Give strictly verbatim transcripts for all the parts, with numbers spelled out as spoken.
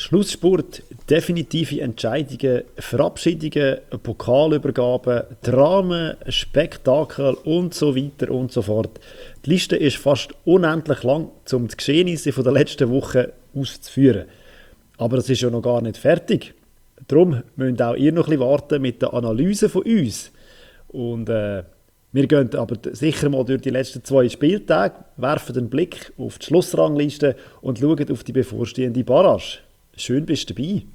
Schlussspurt, definitive Entscheidungen, Verabschiedungen, Pokalübergaben, Dramen, Spektakel und so weiter und so fort. Die Liste ist fast unendlich lang, um die Geschehnisse der letzten Woche auszuführen. Aber es ist ja noch gar nicht fertig. Darum müsst auch ihr noch ein bisschen warten mit der Analyse von uns. Und äh, wir gehen aber sicher mal durch die letzten zwei Spieltage, werfen einen Blick auf die Schlussrangliste und schauen auf die bevorstehende Barrage. Schön bist du dabei.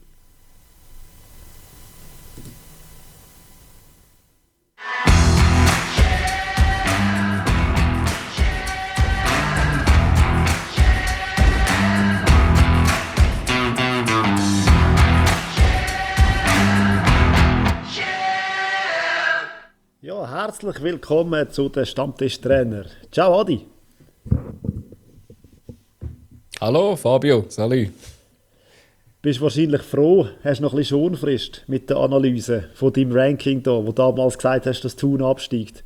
Ja, herzlich willkommen zu den Stammtischtrainer. Ciao Adi. Hallo Fabio, salut. Bist wahrscheinlich froh, hast noch ein bisschen Schonfrist mit der Analyse von deinem Ranking da, wo du damals gesagt hast, dass Thun absteigt.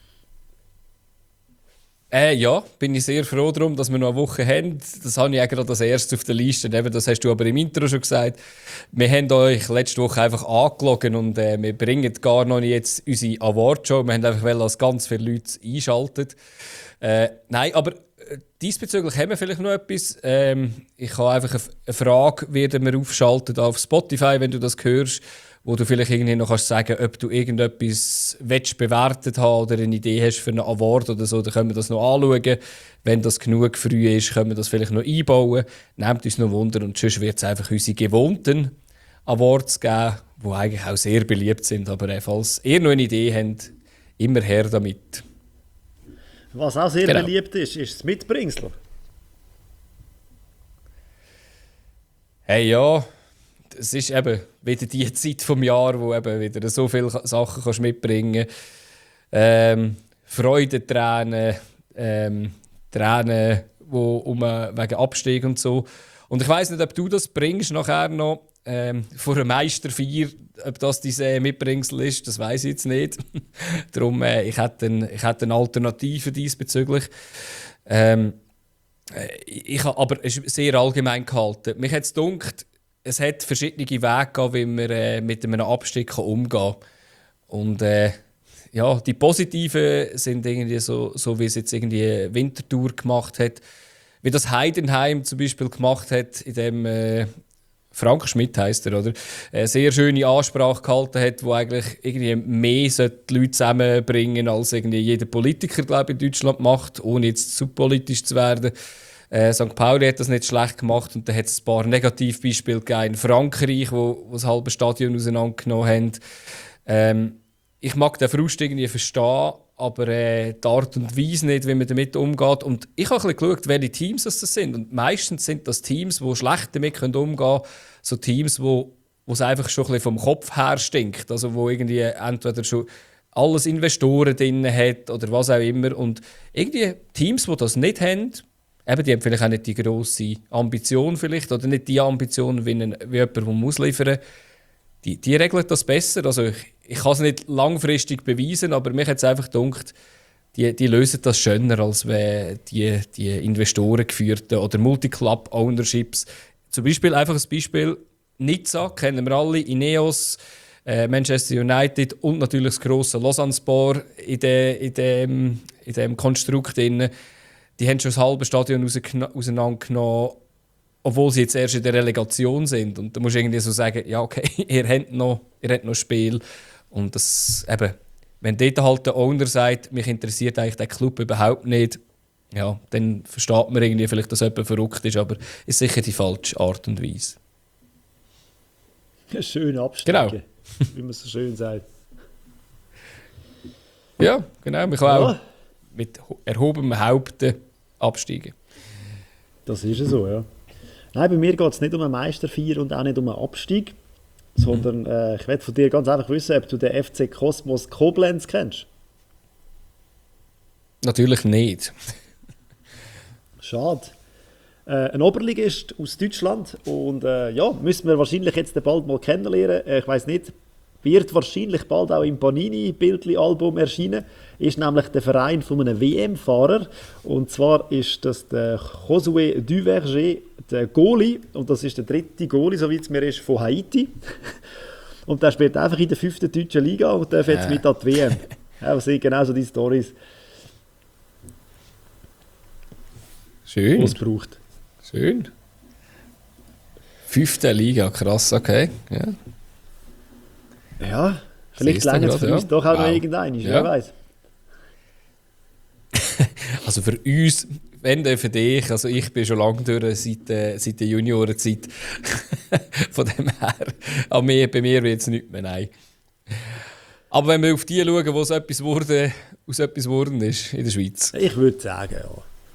Äh, ja, bin ich sehr froh darum, dass wir noch eine Woche haben. Das habe ich ja gerade als erstes auf der Liste. Eben, das hast du aber im Intro schon gesagt. Wir haben euch letzte Woche einfach angelogen und äh, wir bringen gar noch nicht jetzt unsere Awardshow. Wir haben einfach wollen, dass ganz viele Leute einschalten. Äh, nein, aber diesbezüglich haben wir vielleicht noch etwas. Ähm, ich habe einfach eine Frage, werden wir aufschalten auf Spotify, wenn du das hörst, wo du vielleicht irgendwie noch kannst sagen, ob du irgendetwas willst bewertet haben oder eine Idee hast für einen Award oder so, dann können wir das noch anschauen. Wenn das genug früh ist, können wir das vielleicht noch einbauen. Nehmt uns noch Wunder und sonst wird es einfach unsere gewohnten Awards geben, die eigentlich auch sehr beliebt sind. Aber äh, falls ihr noch eine Idee habt, immer her damit. Was auch sehr genau. beliebt ist, ist das Mitbringsel. Hey, ja, es ist eben wieder die Zeit vom Jahr, wo eben wieder so viele Sachen kannst mitbringen kannst. Ähm, Freudentränen, ähm, Tränen wo um, wegen Abstieg und so. Und ich weiss nicht, ob du das bringst nachher noch ähm, vor einem Meisterfeier, ob das dein Mitbringsel ist, das weiss ich jetzt nicht. Darum, äh, ich hätte eine, ich hätte eine Alternative diesbezüglich. Ähm, ich habe aber es ist sehr allgemein gehalten. Mich hat es gedacht, es hat verschiedene Wege gegeben, wie man äh, mit einem Abstieg umgehen kann. Und äh, ja, die positiven sind irgendwie so, so wie es jetzt irgendwie Winterthur gemacht hat. Wie das Heidenheim zum Beispiel gemacht hat, in dem äh, Frank Schmidt heisst er, oder? Eine sehr schöne Ansprache gehalten hat, die eigentlich irgendwie mehr die Leute zusammenbringen, als irgendwie jeder Politiker, glaube ich, in Deutschland macht, ohne jetzt zu politisch zu werden. Äh, Sankt Pauli hat das nicht schlecht gemacht und dann hat es ein paar Negativbeispiele gegeben in Frankreich, wo, wo das halbe Stadion auseinandergenommen haben. Ähm, ich mag den Frust irgendwie verstehen, aber äh, die Art und Weise nicht, wie man damit umgeht. Und ich habe ein bisschen geschaut, welche Teams das sind. Und meistens sind das Teams, die schlecht damit umgehen können. So Teams, wo, wo es einfach schon ein bisschen vom Kopf her stinkt. Also wo irgendwie entweder schon alles Investoren drin hat oder was auch immer. Und irgendwie Teams, die das nicht haben, eben, die haben vielleicht auch nicht die grosse Ambition vielleicht, oder nicht die Ambition, wie, ein, wie jemand, der muss liefern muss. Die, die regeln das besser. Also ich, ich kann es nicht langfristig beweisen, aber mich hat es einfach gedacht, die, die lösen das schöner als die, die Investoren geführten oder Multi-Club-Ownerships. Zum Beispiel einfach ein Beispiel, Nizza, kennen wir alle, Ineos, äh, Manchester United und natürlich das grosse Lausanne-Spor in, de, in, dem, in dem Konstrukt drin. Die haben schon das halbe Stadion auseinandergenommen, obwohl sie jetzt erst in der Relegation sind. Und da musst du irgendwie so sagen, ja okay, ihr habt noch, ihr habt noch Spiel. Und das, eben, wenn dort halt der Owner sagt, mich interessiert eigentlich der Club überhaupt nicht, ja, dann versteht man irgendwie vielleicht, dass jemand verrückt ist, aber ist sicher die falsche Art und Weise. Schön absteigen, genau. Wie man so schön sagt. Ja, genau. Man kann ja. auch mit erhobenem Haupten absteigen. Das ist ja so, ja. Nein, bei mir geht es nicht um einen Meisterfeier und auch nicht um einen Abstieg, mhm. sondern äh, ich möchte von dir ganz einfach wissen, ob du den F C Kosmos Koblenz kennst. Natürlich nicht. Schade. Äh, ein Oberligist aus Deutschland und äh, ja, müssen wir wahrscheinlich jetzt bald mal kennenlernen. Äh, ich weiss nicht, wird wahrscheinlich bald auch im Panini-Bildli-Album erscheinen, ist nämlich der Verein von einem W M-Fahrer. Und zwar ist das der Josué Duverger, der Goalie, und das ist der dritte Goalie, so wie es mir ist, von Haiti. Und der spielt einfach in der fünften deutschen Liga und darf jetzt ja. mit an die W M. Ja, das sind genau so die Storys. Schön. Was es braucht. Schön. Fünfte Liga, krass, okay. Ja, ja vielleicht länger es für uns ja. doch auch wow. noch irgendein, ja. wer weiß. Also für uns, wenn dann für dich, also ich bin schon lange durch seit, äh, seit der Juniorenzeit. Von dem her, an mir, bei mir wird es nichts mehr, nein. Aber wenn wir auf die schauen, wo es etwas wurde, aus etwas geworden ist in der Schweiz. Ich würde sagen, ja.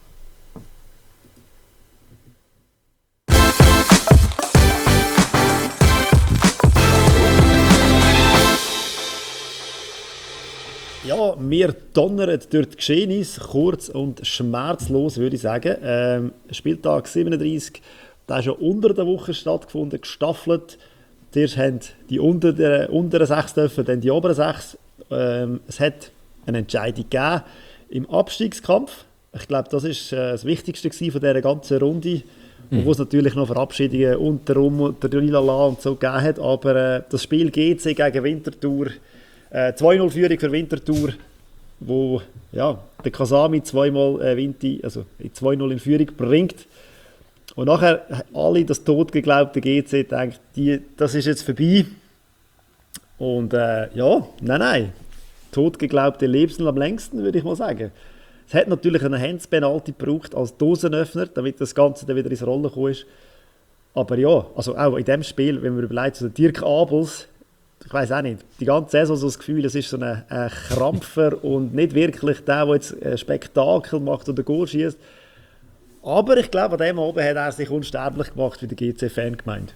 Ja, wir donnern durch die Geschehnisse, kurz und schmerzlos, würde ich sagen. Ähm, Spieltag siebenunddreißig, der hat schon unter der Woche stattgefunden, gestaffelt. Zuerst haben die unteren, unteren sechs dürfen, dann die oberen sechs. Ähm, es hat eine Entscheidung gegeben im Abstiegskampf. Ich glaube, das war äh, das Wichtigste von dieser ganzen Runde. Mhm. Wo es natürlich noch Verabschiedungen unter der Lilala und so gegeben hat. Aber äh, das Spiel G C gegen Winterthur, Äh, zwei null Führung für Winterthur, wo ja, der Kasami zweimal äh, Vinti, also zwei null in Führung bringt. Und nachher alle das totgeglaubte G C denkt, die, das ist jetzt vorbei. Und äh, ja, nein, nein. Totgeglaubte Lebensl am längsten, würde ich mal sagen. Es hat natürlich einen Hands-Penalty gebraucht als Dosenöffner, damit das Ganze dann wieder ins Rollen gekommen ist. Aber ja, also auch in diesem Spiel, wenn man überlegt, so Dirk Abels, ich weiß auch nicht, die ganze Saison so das Gefühl, es ist so ein, ein Krampfer und nicht wirklich der, der jetzt ein Spektakel macht oder Goal schießt. Aber ich glaube, an dem oben hat er sich unsterblich gemacht, wie der G C-Fan gemeint.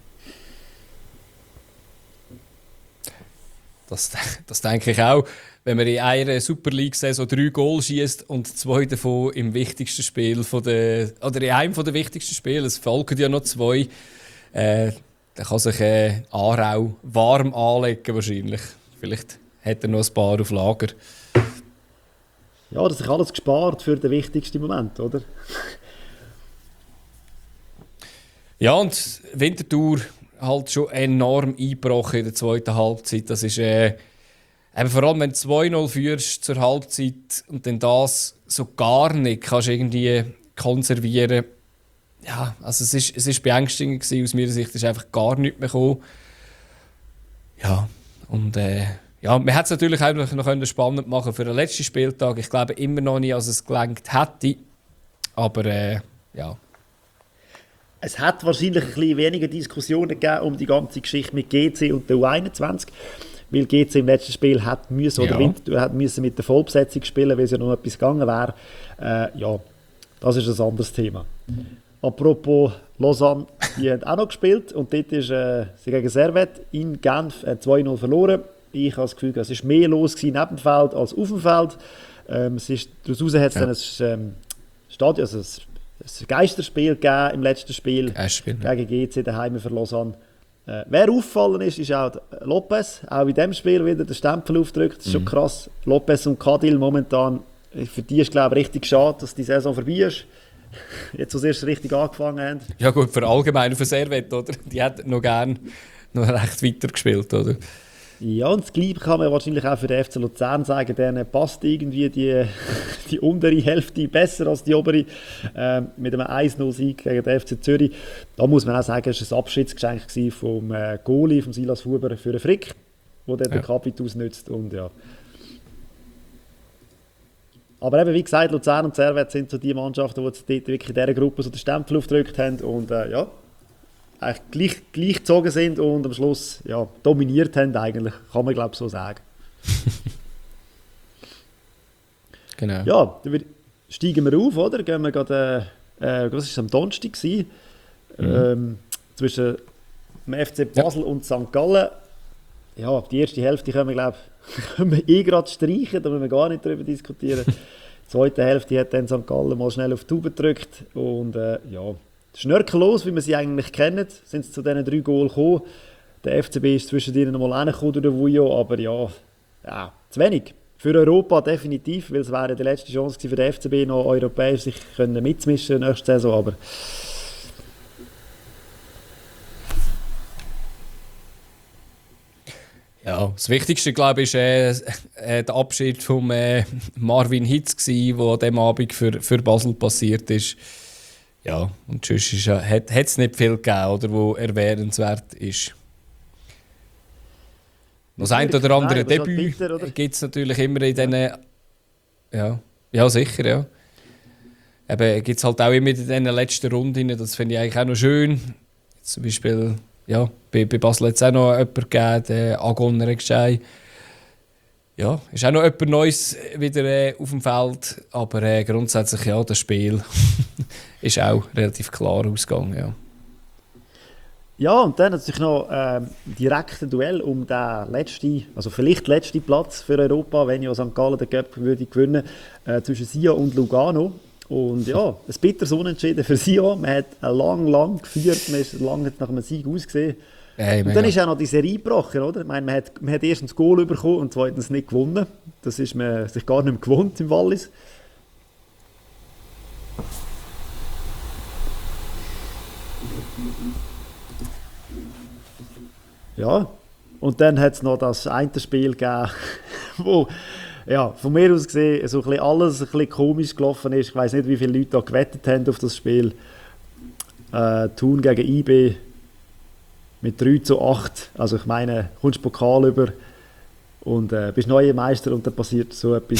Das, das denke ich auch. Wenn man in einer Super League-Saison drei Goal schießt und zwei davon im wichtigsten Spiel von der, oder in einem der wichtigsten Spiele, es folgen ja noch zwei, äh, dann kann sich äh, Aarau warm anlegen wahrscheinlich. Vielleicht hat er noch ein paar auf Lager. Ja, das ist sich alles gespart für den wichtigsten Moment, oder? Ja, und Winterthur halt schon enorm eingebrochen in der zweiten Halbzeit. Das ist äh, eben vor allem, wenn du zwei null führst zur Halbzeit und dann das so gar nicht kannst irgendwie konservieren. Ja, also es ist, es ist beängstigend gewesen, aus meiner Sicht. Es ist einfach gar nichts mehr gekommen. Ja, und äh, ja, man hätte es natürlich auch noch spannend machen für den letzten Spieltag. Ich glaube immer noch nicht, als es gelangt hätte. Aber äh, ja. Es hat wahrscheinlich ein bisschen weniger Diskussionen gegeben um die ganze Geschichte mit G C und der U einundzwanzig. Weil G C im letzten Spiel hat müssen, oder ja. Winterthur hat müssen mit der Vollbesetzung spielen, weil es ja noch etwas gegangen wäre. Äh, ja, das ist ein anderes Thema. Apropos Lausanne, die haben auch noch gespielt und dort ist äh, sie gegen Servette in Genf äh, zwei null verloren. Ich habe das Gefühl, es war mehr los neben dem Feld als auf dem Feld. Ähm, es ist, daraus hat es ja. dann ein ähm, Stadion, also ein, ein Geisterspiel gegeben im letzten Spiel gegen G C daheim für Lausanne. Äh, wer auffallen ist, ist auch Lopez, auch in diesem Spiel wieder den Stempel aufgedrückt. Das ist mhm. schon krass. Lopez und Cadil momentan, für die ist glaube ich richtig schade, dass die Saison vorbei ist. Jetzt, wo sie erst richtig angefangen haben. Ja gut, für allgemein für Servette, oder? Die hätten noch gerne noch recht weiter gespielt, oder? Ja, und das Gleiche kann man wahrscheinlich auch für den F C Luzern sagen. Denen passt irgendwie die, die untere Hälfte besser als die obere. Ähm, mit einem eins null Sieg gegen den F C Zürich. Da muss man auch sagen, es war ein Abschiedsgeschenk vom äh, Goalie, vom Silas Huber, für den Frick, der ja. den Kapit ausnützt. Und, ja. Aber eben, wie gesagt, Luzern und Servette sind so die Mannschaften, die dort wirklich in dieser Gruppe so den Stempel aufgedrückt haben und äh, ja, eigentlich gleich, gleich gezogen sind und am Schluss ja, dominiert haben eigentlich, kann man glaube ich so sagen. Genau. Ja, dann steigen wir auf, oder? Gehen wir gerade, äh, was war es am Donnerstag gewesen? Mhm. Ähm, zwischen dem F C Basel ja. und Sankt Gallen. Ja, die erste Hälfte können wir, glaube ich, eh gerade streichen, da müssen wir gar nicht darüber diskutieren. Die zweite Hälfte hat dann Sankt Gallen mal schnell auf die Tube gedrückt und äh, ja, schnörkellos, wie wir sie eigentlich kennen, sind sie zu diesen drei Goals gekommen. Der F C B ist zwischen ihnen mal reingekommen durch den Vujo, aber ja, ja, zu wenig. Für Europa definitiv, weil es wäre die letzte Chance gewesen für den F C B, noch europäisch sich können mitzumischen nächste Saison, aber Ja, das Wichtigste, glaube ich, war äh, äh, der Abschied von äh, Marvin Hitz, der an diesem Abend für, für Basel passiert ist. Ja, und sonst ist, äh, hat es nicht viel gegeben, oder, wo erwähnenswert ist. Das ein oder andere Nein, aber Debüt gibt es natürlich immer in diesen... Ja, ja sicher, ja. Eben gibt es halt auch immer in diesen letzten Runden, das finde ich eigentlich auch noch schön. Zum Beispiel... Ja, bei, bei Basel hat es auch noch jemanden gegeben, den Agon Rekschei. Ja, ist auch noch jemand Neues wieder äh, auf dem Feld. Aber äh, grundsätzlich, ja, das Spiel ist auch relativ klar ausgegangen. Ja, ja, und dann natürlich noch ähm, direkt ein Duell um den letzten, also vielleicht letzten Platz für Europa, wenn ja Sankt Gallen den Cup würde gewinnen, äh, zwischen Sion und Lugano. Und ja, ein bitteres Unentschieden für Sion. Man hat lang, lang geführt, man ist lange nach einem Sieg ausgesehen. Hey, und dann ist auch noch die Serie gebrochen, oder? Ich meine, man hat, man hat erstens das Goal bekommen und zweitens nicht gewonnen. Das ist man sich gar nicht mehr gewohnt im Wallis. Ja, und dann hat es noch das eine Spiel gegeben, wo... Ja, von mir aus gesehen, so ein bisschen alles ein bisschen komisch gelaufen ist. Ich weiß nicht, wie viele Leute da gewettet haben auf das Spiel. Äh, Thun gegen I B mit drei zu acht. Also ich meine, kommst Pokal über und äh, bist neuer Meister und dann passiert so etwas.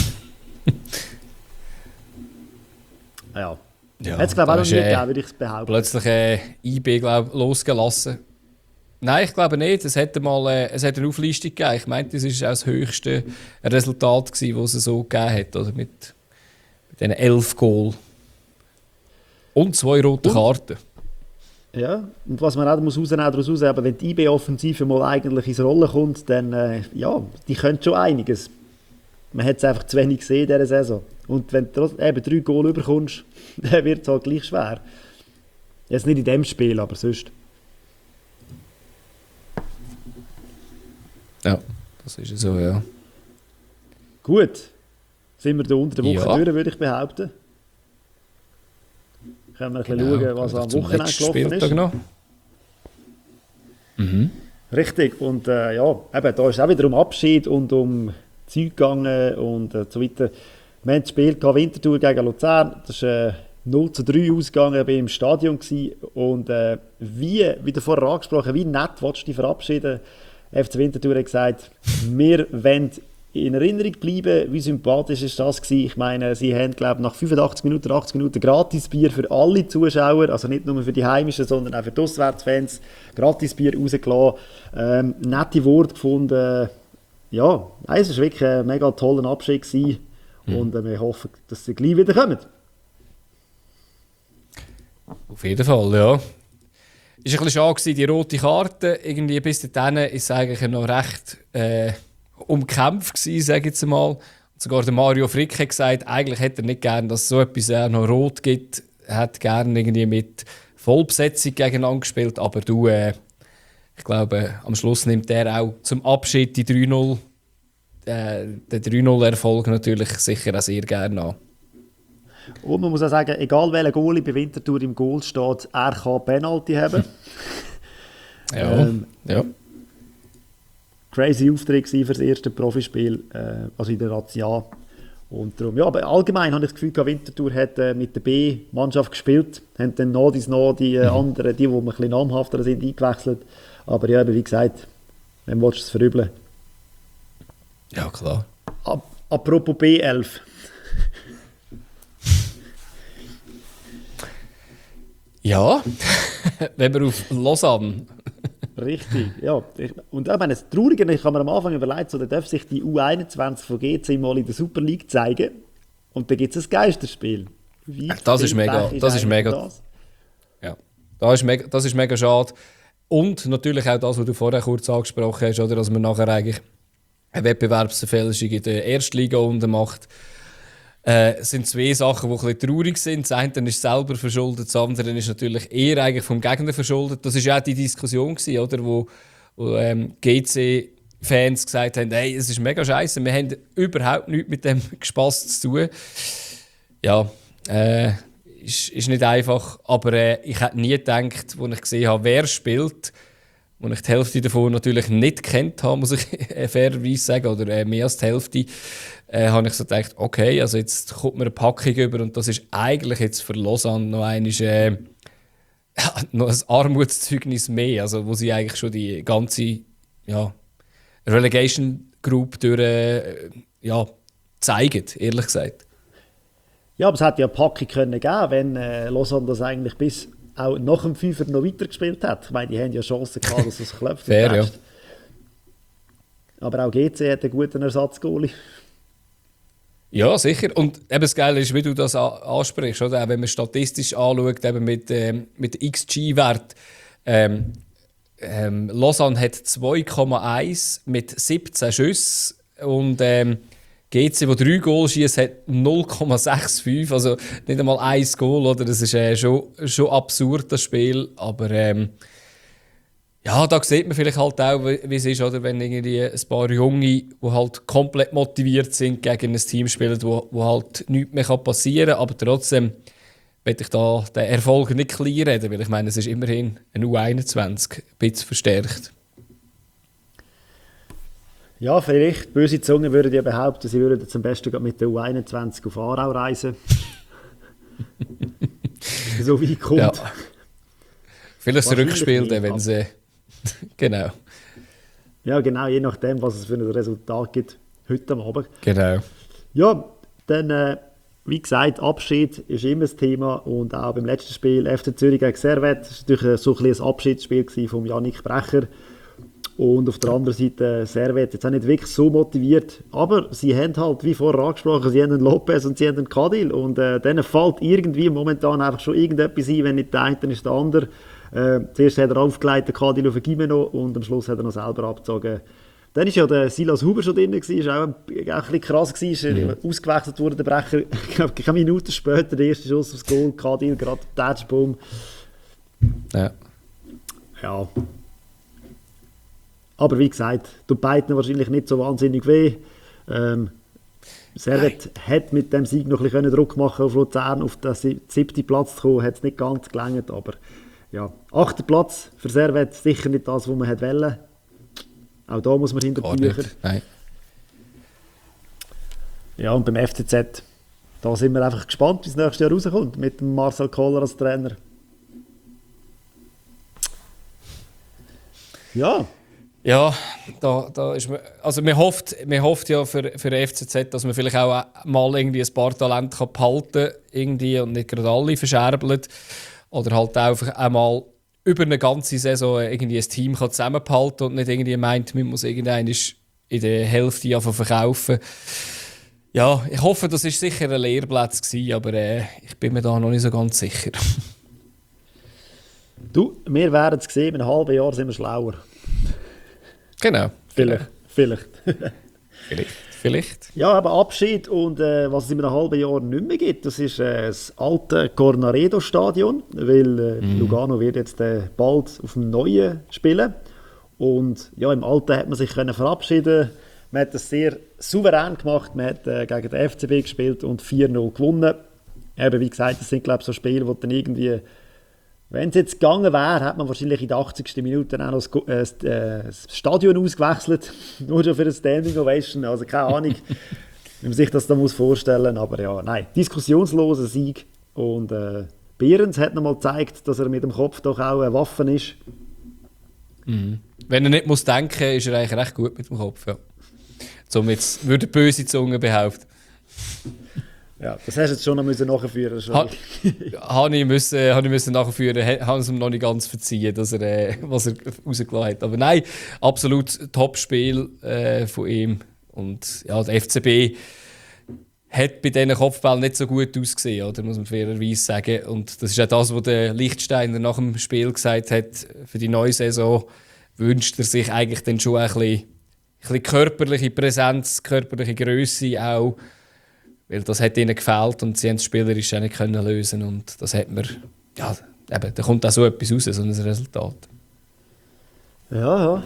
ja. ja Hat es glaube ich auch noch nie äh, gegeben, würde ich behaupten. Plötzlich äh, I B glaub, losgelassen. Nein, ich glaube nicht. Es hat mal äh, es hat eine Auflistung gegeben. Ich meine, das war auch das höchste Resultat, das es so gegeben hat. Oder? Mit, mit diesen elf Goal. Und zwei rote Karten. Ja, und was man auch muss rausnehmen daraus raus, aber wenn die I B-Offensive mal eigentlich ins Rollen kommt, dann, äh, ja, die können schon einiges. Man hat es einfach zu wenig gesehen in dieser Saison. Und wenn du eben drei Goal überkommst, dann wird es halt gleich schwer. Jetzt nicht in dem Spiel, aber sonst. Ja, das ist so, ja. Gut, sind wir da unter der Woche ja. durch, würde ich behaupten. Können wir ein bisschen Genau, schauen, was am Wochenende gelaufen Spieltag ist. Noch. Mhm. Richtig, und äh, ja, eben, da ist es auch wieder um Abschied und um Zeug gegangen und äh, so weiter. Wir haben das Spiel gehabt, Winterthur gegen Luzern, das ist äh, null zu drei ausgegangen, ich war im Stadion gewesen. Und äh, wie, wie du vorher angesprochen, wie nett willst du dich verabschieden? F C Winterthur hat gesagt, wir wollen in Erinnerung bleiben. Wie sympathisch ist das gewesen? Ich meine, sie haben, glaube ich, nach fünfundachtzig Minuten, achtzig Minuten Gratisbier für alle Zuschauer, also nicht nur für die Heimischen, sondern auch für die Auswärtsfans, Gratisbier rausgelassen. Ähm, nette Worte gefunden. Ja, es war wirklich ein mega toller Abschied gewesen. Mhm. Und äh, wir hoffen, dass sie gleich wieder kommen. Auf jeden Fall, ja. Es war ein bisschen schade, die rote Karte. Irgendwie bis dahin war es eigentlich noch recht äh, umkämpft, sage ich jetzt mal. Und sogar der Mario Frick hat gesagt, eigentlich hätte er nicht gern, dass es so etwas äh, noch rot gibt. Er hat gerne irgendwie mit Vollbesetzung gegeneinander gespielt. Aber du, äh, ich glaube, am Schluss nimmt er auch zum Abschied die drei null, äh, den drei null-Erfolg natürlich sicher auch sehr gerne an. Und man muss auch sagen, egal welcher Goalie bei Winterthur im Goal steht, er kann Penalty haben. ja, ähm, ja. Crazy Auftritt für das erste Profispiel, äh, also in der Razzia. Und darum, ja, aber allgemein habe ich das Gefühl, Winterthur hat äh, mit der B-Mannschaft gespielt, haben dann noch die, noch die äh, anderen, die, die ein bisschen namhafter sind, eingewechselt. Aber ja, wie gesagt, wem willst du es verübeln? Ja, klar. Ap- apropos B elf. Ja, wenn wir auf Lausanne. Richtig, ja. Und ich meine, das Traurige, ich habe mir am Anfang überlegt, so, da darf sich die U einundzwanzig von G C mal in der Super League zeigen und dann gibt es ein Geisterspiel. Wie das ist mega, ist das ist mega, das? Ja, das ist mega, das ist mega schade. Und natürlich auch das, was du vorher kurz angesprochen hast, oder, dass man nachher eigentlich eine Wettbewerbsverfälschung in der Erstliga unten macht. Äh, es sind zwei Sachen, die ein bisschen traurig sind. Das eine ist selber verschuldet, das andere ist natürlich eher eigentlich vom Gegner verschuldet. Das war ja auch die Diskussion gewesen, oder, wo, wo ähm, G C-Fans gesagt haben, hey, es ist mega scheiße, wir haben überhaupt nichts mit dem Gespass zu tun. Ja, äh, ist, ist nicht einfach, aber äh, ich hätte nie gedacht, als ich gesehen habe, wer spielt, wo ich die Hälfte davon natürlich nicht kennt habe, muss ich fairerweise sagen, oder äh, mehr als die Hälfte, äh, habe ich so gedacht, okay, also jetzt kommt mir eine Packung über und das ist eigentlich jetzt für Lausanne noch einmal, äh, ja, noch ein Armutszeugnis mehr, also wo sie eigentlich schon die ganze ja, Relegation Group durch äh, ja, zeigen, ehrlich gesagt. Ja, aber es hätte ja eine Packung können geben, wenn äh, Lausanne das eigentlich bis auch nach dem Fünfer noch weitergespielt hat. Ich meine, die haben ja Chancen gehabt, dass es klopft. Fair, ja. Aber auch G C hat einen guten Ersatzgoalie. Ja, sicher. Und eben das Geile ist, wie du das a- ansprichst, oder? Auch wenn man statistisch anschaut, eben mit, ähm, mit X G-Wert. Ähm, ähm, Lausanne hat zwei Komma eins mit siebzehn Schüssen und ähm, G C, der drei Goal schießt, hat null Komma fünfundsechzig. Also nicht einmal ein Goal, oder? Das ist äh, schon, schon absurd, das Spiel. Aber ähm, ja, da sieht man vielleicht halt auch, wie wie es ist, oder? Wenn irgendwie ein paar Junge, die halt komplett motiviert sind, gegen ein Team spielen, wo, wo halt nichts mehr passieren kann. Aber trotzdem will ich da den Erfolg nicht klein reden, weil ich meine, es ist immerhin ein U einundzwanzig, ein bisschen verstärkt. Ja, vielleicht. Böse Zungen würden ja behaupten, sie würden zum besten gerade mit der U einundzwanzig auf Aarau reisen. So wie kommt. Ja. Vielleicht ein Wahrscheinlich Rückspiel, nicht, dann, wenn sie... genau. Ja, genau, je nachdem, was es für ein Resultat gibt, heute am Abend. Genau. Ja, dann, äh, wie gesagt, Abschied ist immer das Thema und auch beim letzten Spiel F C Zürich gegen Servette, das war natürlich so ein bisschen ein Abschiedsspiel von Yannick Brecher. Und auf der anderen Seite Servette jetzt auch nicht wirklich so motiviert, aber sie haben halt, wie vorher angesprochen, sie haben einen Lopez und sie haben einen Cadil und äh, denen fällt irgendwie momentan einfach schon irgendetwas ein, wenn nicht der eine, dann ist der andere. Äh, zuerst hat er aufgelegt, den Cadil auf den Gimeno und am Schluss hat er noch selber abgezogen. Dann war ja der Silas Huber schon drin, war auch ein, auch ein bisschen krass, gewesen, ist ja. ausgewechselt worden, der Brecher. Ich glaube, keine Minute später der erste Schuss aufs Goal, Cadil, gerade Touchboom. Ja. Ja. Aber wie gesagt, tut beiden wahrscheinlich nicht so wahnsinnig weh. Ähm, Servette hat mit dem Sieg noch ein bisschen Druck machen auf Luzern, auf den siebten Platz zu kommen, hat es nicht ganz gelangt, aber ja, achter Platz für Servette, sicher nicht das, was man hätte wollen. Auch da muss man hinter die Bücher. Nein. Ja, und beim F C Z, da sind wir einfach gespannt, wie es nächstes Jahr rauskommt, mit dem Marcel Kohler als Trainer. Ja. Ja, da, da ist man, also man hofft, man hofft ja für, für den F C Z, dass man vielleicht auch mal irgendwie ein paar Talente kann behalten kann und nicht gerade alle verscherbelt. Oder halt einfach einmal über eine ganze Saison irgendwie ein Team kann zusammenhalten und nicht irgendwie meint, man muss irgendeinen in der Hälfte verkaufen. Ja, ich hoffe, das war sicher ein Lehrplatz gewesen, aber äh, ich bin mir da noch nicht so ganz sicher. Du, wir werden es sehen, in einem halben Jahr sind wir schlauer. Genau. Vielleicht. Vielleicht. vielleicht. Vielleicht. Ja, aber Abschied und äh, was es in einem halben Jahr nicht mehr gibt, das ist äh, das alte Cornaredo-Stadion, weil äh, mm. Lugano wird jetzt äh, bald auf dem neuen spielen. Und ja, im Alten hat man sich können verabschieden. Man hat das sehr souverän gemacht. Man hat äh, gegen den F C B gespielt und vier null gewonnen. Eben, wie gesagt, das sind glaube ich so Spiele, wo dann irgendwie... Wenn es jetzt gegangen wäre, hätte man wahrscheinlich in der achtzigsten Minute auch noch das, äh, das Stadion ausgewechselt. Nur schon für eine Standing Ovation. Also keine Ahnung, wie man sich das da muss vorstellen muss. Aber ja, nein, diskussionsloser Sieg. Und äh, Behrens hat noch mal gezeigt, dass er mit dem Kopf doch auch eine Waffe ist. Mhm. Wenn er nicht muss denken, ist er eigentlich recht gut mit dem Kopf. Ja. So jetzt würde böse Zunge behaupten. Ja, das hast du jetzt schon noch müssen nachführen müssen. Ha, habe ich müssen, habe ich müssen nachführen, habe es ihm noch nicht ganz verziehen, dass er, äh, was er rausgelassen hat. Aber nein, absolut Top-Spiel äh, von ihm. Und ja, der F C B hat bei diesen Kopfbällen nicht so gut ausgesehen, oder, muss man fairerweise sagen. Und das ist auch das, was der Lichtsteiner nach dem Spiel gesagt hat. Für die neue Saison wünscht er sich eigentlich dann schon ein bisschen, ein bisschen körperliche Präsenz, körperliche Grösse auch. Weil das hat ihnen gefehlt und sie haben es spielerisch auch nicht können lösen und das hat man, ja, eben, da kommt auch so etwas raus, so ein Resultat. Ja, ja.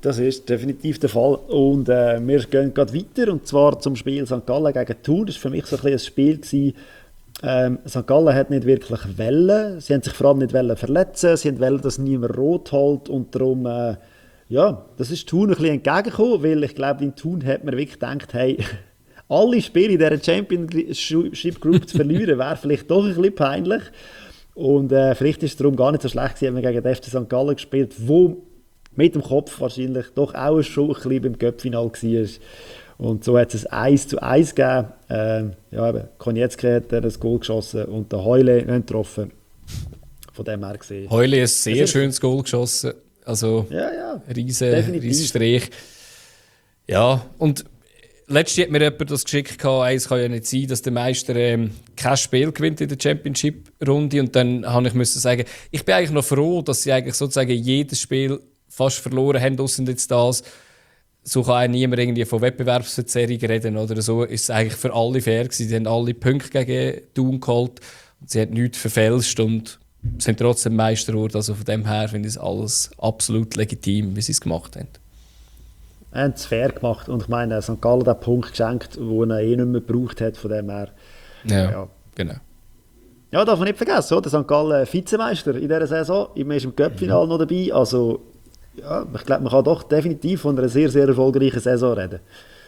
Das ist definitiv der Fall. Und äh, wir gehen gerade weiter, und zwar zum Spiel Sankt Gallen gegen Thun. Das war für mich so ein, ein Spiel gewesen. Ähm, Sankt Gallen hat nicht wirklich wollen. Sie haben sich vor allem nicht wollen verletzen. Sie wollten, dass niemand rot holt. Und darum, äh, ja, das ist Thun ein bisschen entgegengekommen, weil ich glaube, in Thun hat man wirklich gedacht, hey, alle Spiele in dieser Championship Group zu verlieren, wäre vielleicht doch ein bisschen peinlich. Und äh, vielleicht ist es darum gar nicht so schlecht gewesen, wenn man gegen den F C Sankt Gallen gespielt, wo mit dem Kopf wahrscheinlich doch auch schon ein bisschen beim Cup-Final war. Und so hat es ein eins zu eins gegeben. Ähm, ja, eben, Konietzki hat ein Goal geschossen und der Heule nicht getroffen. Von dem her gesehen. Heule ein sehr also, schönes Goal geschossen. Also, ja, ja, riesen, riesen Strich. Ja, und letztens hat mir jemand das geschickt, es kann ja nicht sein, dass der Meister ähm, kein Spiel gewinnt in der Championship-Runde. Und dann habe ich müssen sagen, ich bin eigentlich noch froh, dass sie eigentlich sozusagen jedes Spiel fast verloren haben, ausser jetzt das. So kann auch niemand irgendwie von Wettbewerbsverzerrung reden oder so. Ist es eigentlich für alle fair gewesen. Sie haben alle Punkte gegen Thun geholt. Und sie haben nichts verfälscht und sind trotzdem Meister geworden. Also von dem her finde ich es alles absolut legitim, wie sie es gemacht haben. Er hat es fair gemacht. Und ich meine, Sankt Gallen hat den Punkt geschenkt, den er eh nicht mehr gebraucht hat. Von dem her. Ja, ja. Genau. Ja, darf man nicht vergessen, oder? Sankt Gallen Vizemeister in dieser Saison. Man ist im Cup-Final mhm. noch dabei. Also, ja, ich glaube, man kann doch definitiv von einer sehr, sehr erfolgreichen Saison reden.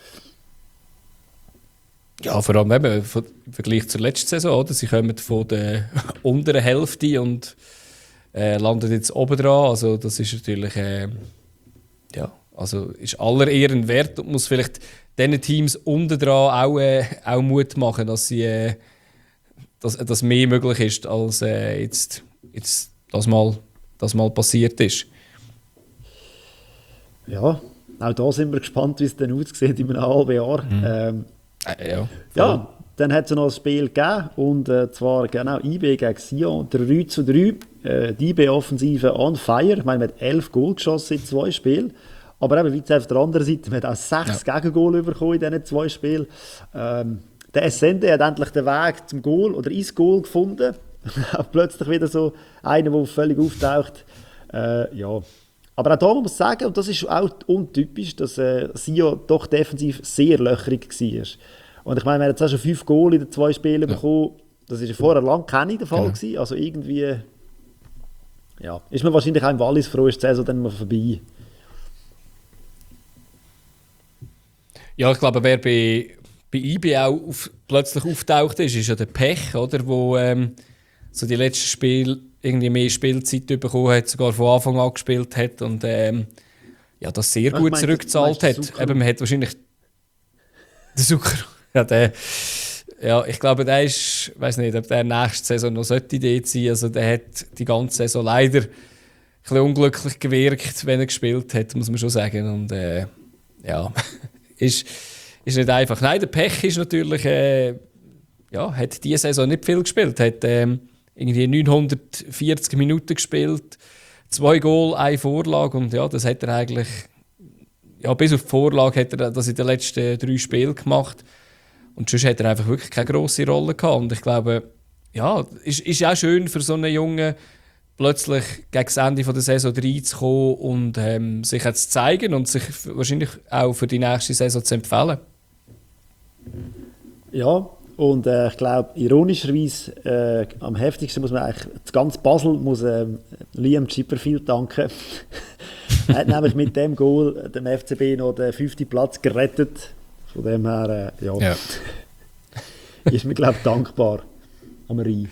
Ja, vor allem eben, im Vergleich zur letzten Saison. Oder? Sie kommen von der unteren Hälfte und äh, landen jetzt oben dran. Also, das ist natürlich. Äh, ja, also ist aller Ehren wert und muss vielleicht diesen Teams unten dran auch, äh, auch Mut machen, dass, sie, äh, dass, dass mehr möglich ist, als äh, jetzt, jetzt das, mal, das mal passiert ist. Ja, auch da sind wir gespannt, wie es dann aussieht in einem halben Jahr. Mhm. Ähm, äh, ja, ja, dann hat es noch ein Spiel gegeben, und äh, zwar genau I B gegen Sion, drei zu drei. Äh, die I B-Offensive on fire. Ich meine, man hat elf Goal geschossen in zwei Spielen. Aber eben, wie auf der anderen Seite, man hat auch sechs ja. Gegengol bekommen in diesen zwei Spielen. Ähm, der Essende hat endlich den Weg zum Goal oder ins Goal gefunden. Plötzlich wieder so einer, der völlig auftaucht. Äh, ja. Aber auch da muss man sagen, und das ist auch untypisch, dass äh, Sion doch defensiv sehr löcherig war. Und ich meine, wir haben jetzt auch schon fünf Goal in den zwei Spielen ja. bekommen. Das war ja vorher lang kein der Fall. Genau. Also irgendwie ja, ist man wahrscheinlich auch im Wallis froh, ist die Saison dann mal vorbei. Ja, ich glaube, wer bei, bei I B auch auf, plötzlich auftaucht ist, ist ja der Pech, oder? Wo ähm, so die letzten Spiele irgendwie mehr Spielzeit bekommen hat, sogar von Anfang an gespielt hat und ähm, ja, das sehr gut meine, zurückgezahlt hat. Eben, man hat wahrscheinlich der Zucker. Ja, der, ja, ich glaube, der ist, ich weiß nicht, ob der nächste Saison noch sollte Idee sein. Also der hat die ganze Saison leider ein bisschen unglücklich gewirkt, wenn er gespielt hat, muss man schon sagen. Und äh, ja. Ist, ist nicht einfach. Nein, der Pech ist natürlich, äh, ja, hat diese Saison nicht viel gespielt. Hat ähm, irgendwie neunhundertvierzig Minuten gespielt, zwei Goal, eine Vorlage und ja, das hat er eigentlich, ja, bis auf die Vorlage hat er das in den letzten drei Spielen gemacht und sonst hat er einfach wirklich keine grosse Rolle gehabt. Und ich glaube, ja, ist, ist auch schön für so einen Jungen, plötzlich gegen das Ende der Saison reinzukommen und ähm, sich zu zeigen und sich wahrscheinlich auch für die nächste Saison zu empfehlen. Ja, und äh, ich glaube, ironischerweise äh, am heftigsten muss man eigentlich, das ganze Basel muss äh, Liam Chipperfield danken. Er hat nämlich mit dem Goal dem F C B noch den fünften Platz gerettet. Von dem her, äh, ja, ja. ist mir, glaube ich, dankbar am Rhein.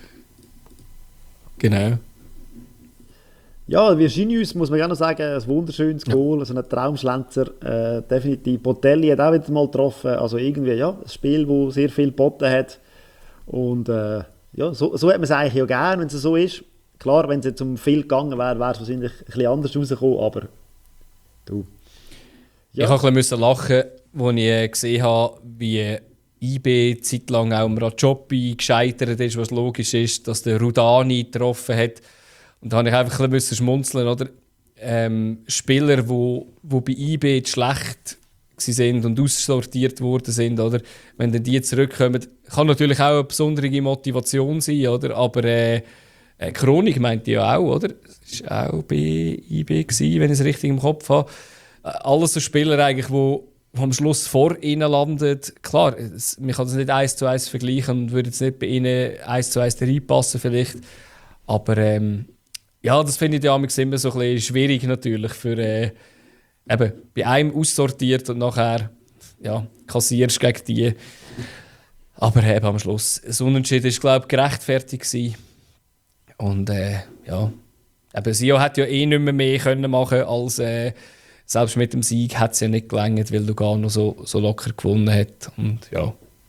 Genau. Ja, Virginius muss man gerne sagen, ein wunderschönes Goal, ja. So ein Traumschlenzer, äh, definitiv. Botelli hat auch wieder mal getroffen, also irgendwie, ja, ein Spiel, das sehr viel geboten hat. Und äh, ja, so, so hat man es eigentlich ja gerne, wenn es so ist. Klar, wenn es jetzt um viel gegangen wäre, wäre es wahrscheinlich ein bisschen anders rausgekommen, aber du. Ja. Ich musste lachen, als ich gesehen habe, wie I B zeitlang auch am Rajopi gescheitert ist, was logisch ist, dass der Rudani getroffen hat. Und da habe ich einfach ein bisschen schmunzeln, oder? Ähm, Spieler, die wo, wo bei I B schlecht sind und aussortiert worden sind, oder? Wenn dann die zurückkommen, kann natürlich auch eine besondere Motivation sein, oder? Aber äh, Äh, Chronik meinte ja auch, oder? Das war auch bei I B, gewesen, wenn ich es richtig im Kopf habe. Äh, alles so Spieler eigentlich, wo, wo am Schluss vor ihnen landet. Klar, es, man kann das nicht eins zu eins vergleichen und würde jetzt nicht bei ihnen eins zu eins reinpassen vielleicht. Aber ähm, ja, das finde ich ja immer so ein bisschen schwierig natürlich für äh, eben, bei einem aussortiert und nachher ja, kassierst gegen die. Aber eben am Schluss, das Unentschieden war, glaube ich, gerechtfertigt gewesen. Und äh, ja, eben Sio hat ja eh nicht mehr mehr können machen als äh, selbst mit dem Sieg hat es ja nicht gelangt, weil Lugano so, so locker gewonnen hat. Und ja.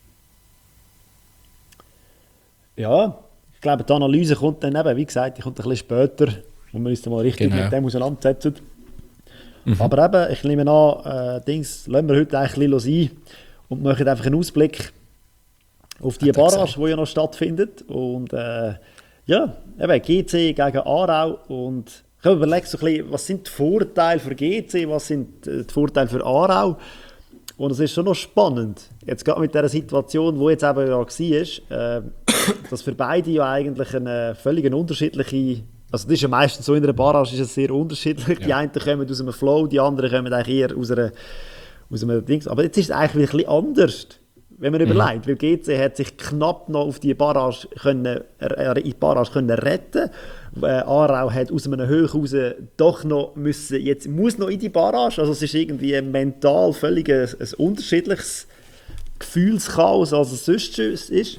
Ja, ich glaube, die Analyse kommt dann eben, wie gesagt, die kommt ein bisschen später, wo wir uns dann mal richtig Genau. mit dem auseinandersetzen. Mhm. Aber eben, ich nehme an, äh, Dings, lassen wir heute eigentlich ein bisschen sein und machen einfach einen Ausblick auf die Hat er Barrage, gesagt. die ja noch stattfindet. Und äh, ja, eben G C gegen Aarau. Und ich habe überlegt, so ein bisschen, was sind die Vorteile für G C, was sind äh, die Vorteile für Aarau. Und es ist schon noch spannend, jetzt gerade mit dieser Situation, die jetzt eben ja war, äh, dass für beide ja eigentlich eine völlig unterschiedliche, also das ist ja meistens so in einer Barrage ist es sehr unterschiedlich, ja. Die einen kommen aus einem Flow, die anderen kommen eigentlich eher aus, einer, aus einem Dings, aber jetzt ist es eigentlich ein bisschen anders, wenn man mhm. überlegt, weil G C hat sich knapp noch auf die Barrage können, äh, in die Barrage können retten. Äh, Aarau hat aus einem Höch raus doch noch müssen, jetzt muss noch in die Barrage, also es ist irgendwie mental völlig ein, ein unterschiedliches Gefühlschaos, als es sonst ist.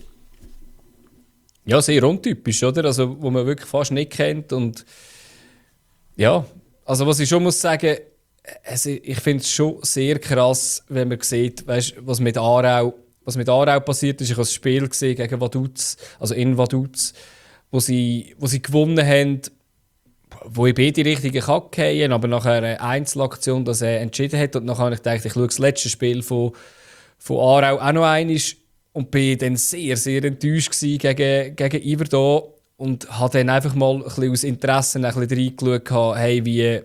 Ja, sehr untypisch, oder? Also, wo man wirklich fast nicht kennt und ja, also was ich schon muss sagen, also ich finde es schon sehr krass, wenn man sieht, weißt, was mit Aarau, was mit Aarau passiert ist. Ich habe das Spiel gesehen gegen Vaduz, also in Vaduz, wo sie, wo sie gewonnen haben, wo ich beide richtige Kacke haben, aber nachher eine Einzelaktion das er entschieden hat. Und nachher habe ich gedacht, ich schaue das letzte Spiel von, von Aarau auch noch einmal und bin dann sehr, sehr enttäuscht gewesen gegen, gegen Iverdon und habe dann einfach mal ein bisschen aus Interesse ein bisschen reingeschaut, hey, wie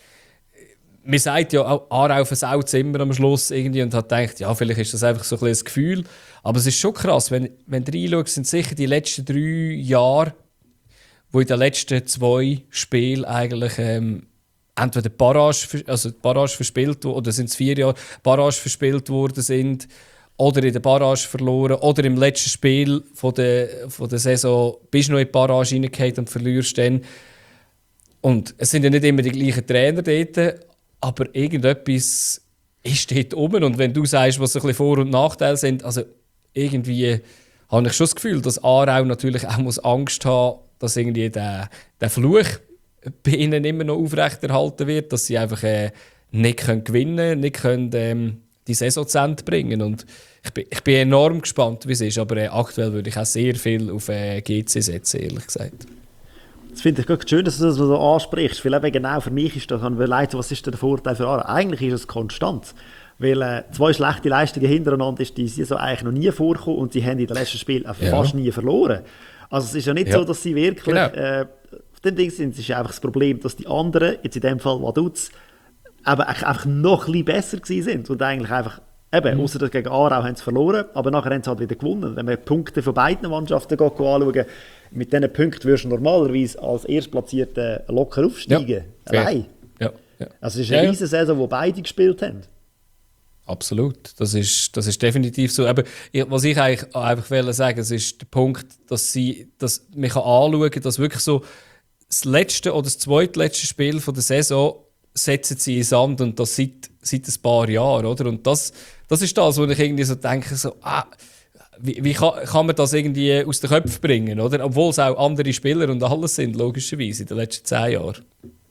man sagt ja, auch Aarau versaut es immer am Schluss irgendwie und hat gedacht, ja, vielleicht ist das einfach so ein bisschen das Gefühl. Aber es ist schon krass, wenn, wenn du reinschaust, sind sicher die letzten drei Jahre, wo in den letzten zwei Spielen eigentlich ähm, entweder Barrage, also Barrage verspielt oder sind es vier Jahre Barrage verspielt worden sind oder in der Barrage verloren oder im letzten Spiel von der, von der Saison bist du noch in die Barrage reingefallen und verlierst dann. Und es sind ja nicht immer die gleichen Trainer dort, aber irgendetwas ist dort oben. Und wenn du sagst, was ein bisschen Vor- und Nachteile sind, also irgendwie habe ich schon das Gefühl, dass Aarau natürlich auch muss Angst haben, dass irgendwie der, der Fluch bei ihnen immer noch aufrechterhalten wird, dass sie einfach äh, nicht können gewinnen können, nicht können, ähm, die Saison zu Ende bringen. Und ich bin, ich bin enorm gespannt, wie es ist, aber äh, aktuell würde ich auch sehr viel auf äh, G C setzen, ehrlich gesagt. Das finde ich gerade schön, dass du das so ansprichst, weil eben genau für mich ist das, ich überlegt, was ist der Vorteil für Aarau? Eigentlich ist es konstant, weil äh, zwei schlechte Leistungen hintereinander ist die Saison eigentlich noch nie vorgekommen und sie haben in den letzten Spielen auch Ja. fast nie verloren. Also es ist ja nicht Ja. so, dass sie wirklich, Genau. äh, auf dem Ding sind, es ist einfach das Problem, dass die anderen, jetzt in dem Fall Vaduz, aber einfach noch ein bisschen besser gewesen sind und eigentlich einfach, eben, Mhm. außer gegen Aarau haben sie verloren, aber nachher haben sie halt wieder gewonnen. Wenn man die Punkte von beiden Mannschaften geht, anschauen, mit diesen Punkten würdest du normalerweise als Erstplatzierter locker aufsteigen. Fair. Allein. Ja, ja. Also es ist Ja, eine ja. riesige Saison, wo beide gespielt haben. Absolut, das ist, das ist definitiv so. Aber ich, was ich eigentlich einfach wollte sagen, es ist der Punkt, dass sie, dass man kann anschauen kann, dass wirklich so das letzte oder das zweitletzte Spiel von der Saison setzen sie in den Sand und das seit, seit ein paar Jahren, oder? Und das, das ist das, wo ich irgendwie so denke, so, ah, wie, wie kann, kann man das irgendwie aus den Köpfen bringen, oder? Obwohl es auch andere Spieler und alles sind, logischerweise, in den letzten zehn Jahren.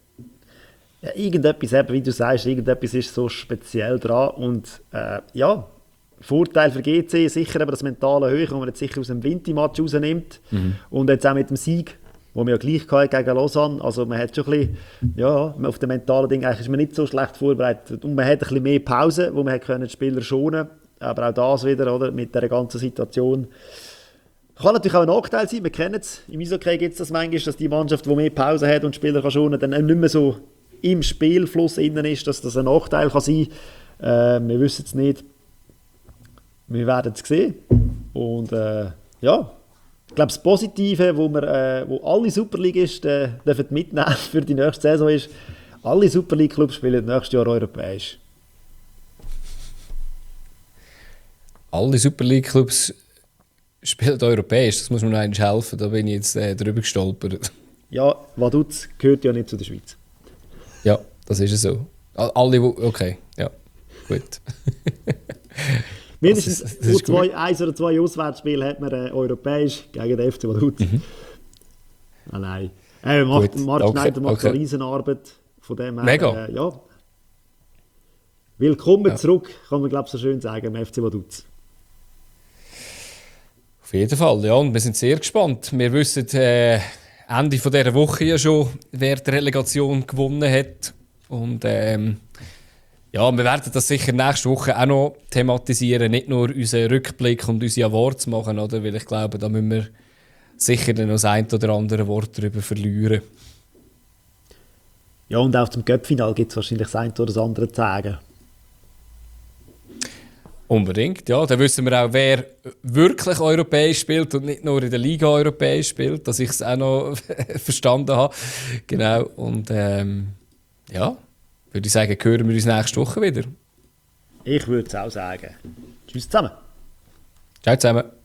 Ja, irgendetwas, eben, wie du sagst, irgendetwas ist so speziell dran. Und äh, ja, Vorteil für G C sicher eben das mentale Höhe, das man jetzt sicher aus dem Vinti-Match rausnimmt. Mhm. Und jetzt auch mit dem Sieg, wo man ja gleich hatte gegen Lausanne. Also man hat schon ein bisschen, ja, auf dem mentalen Ding eigentlich ist man nicht so schlecht vorbereitet. Und man hat ein bisschen mehr Pause, wo man hat können die Spieler schonen. Aber auch das wieder, oder, mit dieser ganzen Situation. Kann natürlich auch ein Nachteil sein, wir kennen es. Im Eishockey gibt es das manchmal, dass die Mannschaft, die mehr Pause hat und die Spieler kann schonen, dann nicht mehr so im Spielfluss innen ist, dass das ein Nachteil kann sein kann. Äh, wir wissen es nicht. Wir werden es sehen. Und äh, ja, Ich glaube, das Positive, wo, wir, äh, wo alle Superligisten äh, dürfen mitnehmen für die nächste Saison ist, alle Super League-Clubs spielen nächstes Jahr europäisch. Alle Super League-Clubs spielen europäisch, das muss mir noch einmal helfen, da bin ich jetzt äh, drüber gestolpert. Ja, Vaduz gehört ja nicht zu der Schweiz. Ja, das ist so. Alle, wo, okay, ja, gut. Mindestens das ist, das ist zwei, eins oder zwei Auswärtsspiele hat man äh, europäisch gegen den F C Vaduz. Mhm. Ah, nein. Äh, macht, Marc okay, Schneider macht okay. eine Riesenarbeit. Von dem her, Mega. Äh, ja. Willkommen ja. zurück, kann man glaube ich so schön sagen, im F C Vaduz. Auf jeden Fall, ja. Und wir sind sehr gespannt. Wir wissen äh, Ende von dieser Woche ja schon, wer die Relegation gewonnen hat. Und ähm, ja, wir werden das sicher nächste Woche auch noch thematisieren. Nicht nur unseren Rückblick und unsere Awards machen, oder? Weil ich glaube, da müssen wir sicher noch das ein oder andere Wort darüber verlieren. Ja, und auch zum Cup-Final gibt es wahrscheinlich das eine oder das andere zu sagen. Unbedingt, ja. Dann wissen wir auch, wer wirklich europäisch spielt und nicht nur in der Liga europäisch spielt, dass ich es auch noch verstanden habe. Genau, und ähm, ja, würde ich sagen, hören wir uns nächste Woche wieder. Ich würde es auch sagen. Tschüss zusammen. Ciao zusammen.